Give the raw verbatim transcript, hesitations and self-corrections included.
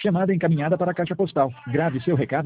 Chamada encaminhada para a caixa postal. Grave seu recado